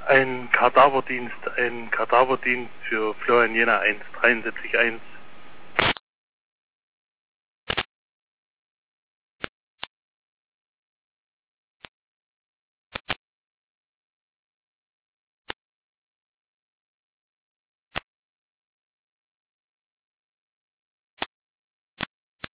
Ein Kadaverdienst für Florian Jena 1, 73 1.